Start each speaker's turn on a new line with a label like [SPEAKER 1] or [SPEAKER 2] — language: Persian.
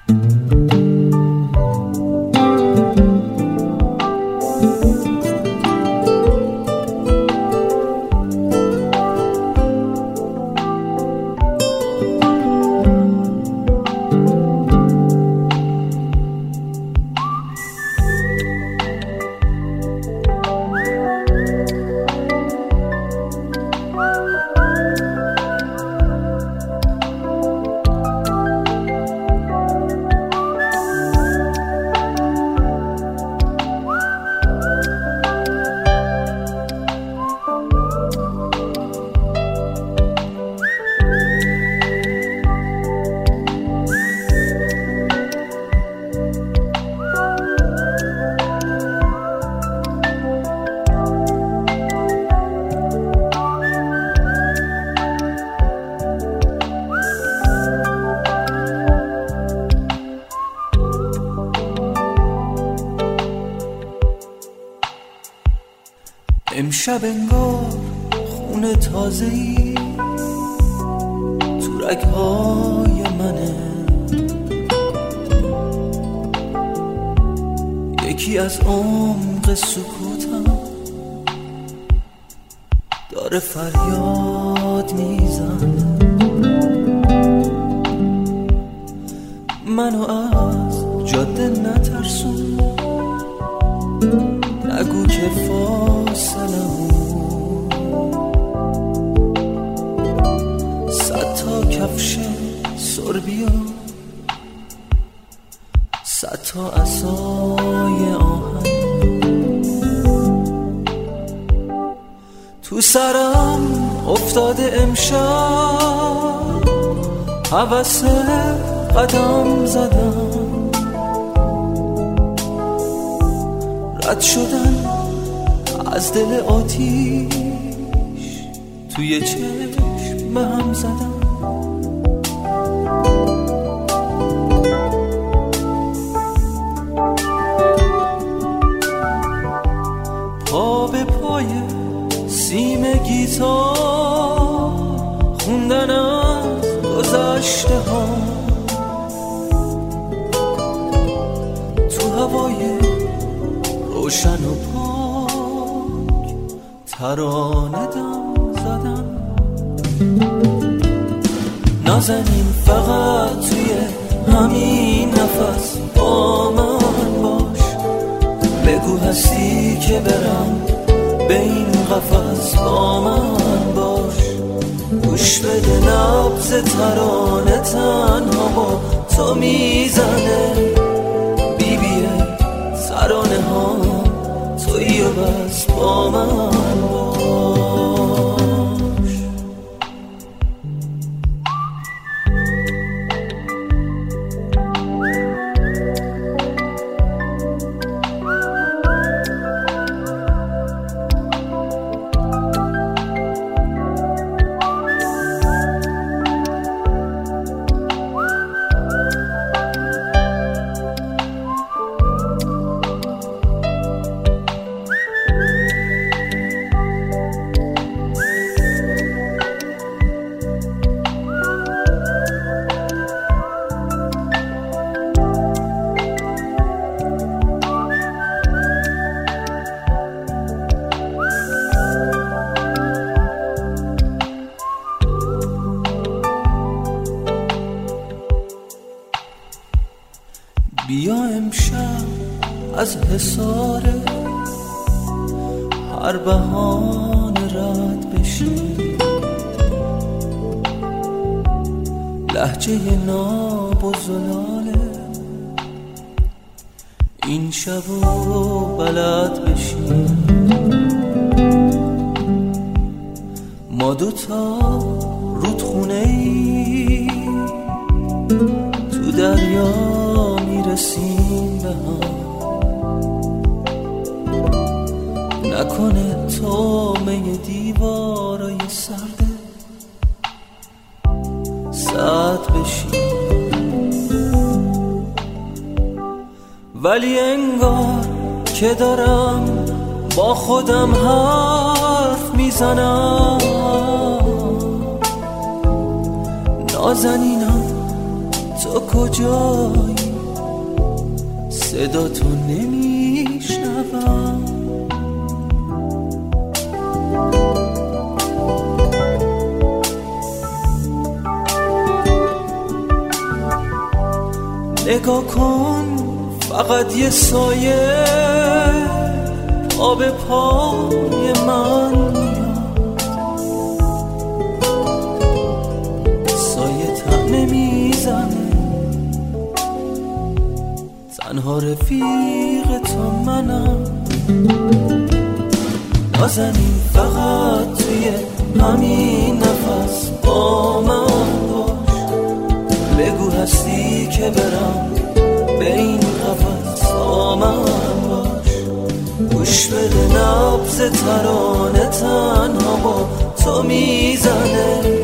[SPEAKER 1] امشب انگار خون تازه‌ای تو رگ‌های منه، یکی از عمق سکوتم داره فریاد میزنه، منو از جاده نترسون، نگو که فاصله صد تا کفش سربی و صد تا عصای آهن تو سرم افتاده امشب، هوس قدم زدم، رد شدن از دل آتیش توی چشم هم زدم. پا به پای سیم گیتار خوندن از گذشته ها، تو هوای روشن و پاک ترانه دم زدم. نازنین فقط توی همین نفس با من باش، بگو هستی که برم به این قفس با من باش، گوش بده نبض ترانه تنها با تو میزنه، بیبیه ترانه ها تویی و بس با من باش. بیا امشب از حصار هر بهانه رد بشی، لهجه ناب و زلاله این شب رو بلد بشی، ما دوتا رودخونه‌ای تو دریا میرسیم به هم، نکنه تومه دیوارای سرده ساعت بشیم، ولی انگار که دارم با خودم حرف میزنم، نازنینم تو کجایی صدا تو نمیشنوم. نگاه کن فقط یه سایه پا به پای من میاد، سایه تنه میزنه، تنها رفیق تو منم. نازنین فقط توی همین نفس با من باش، بگو هستی که برم به این قفس با من باش. گوش بده نبض ترانه تنها با تو میزنه،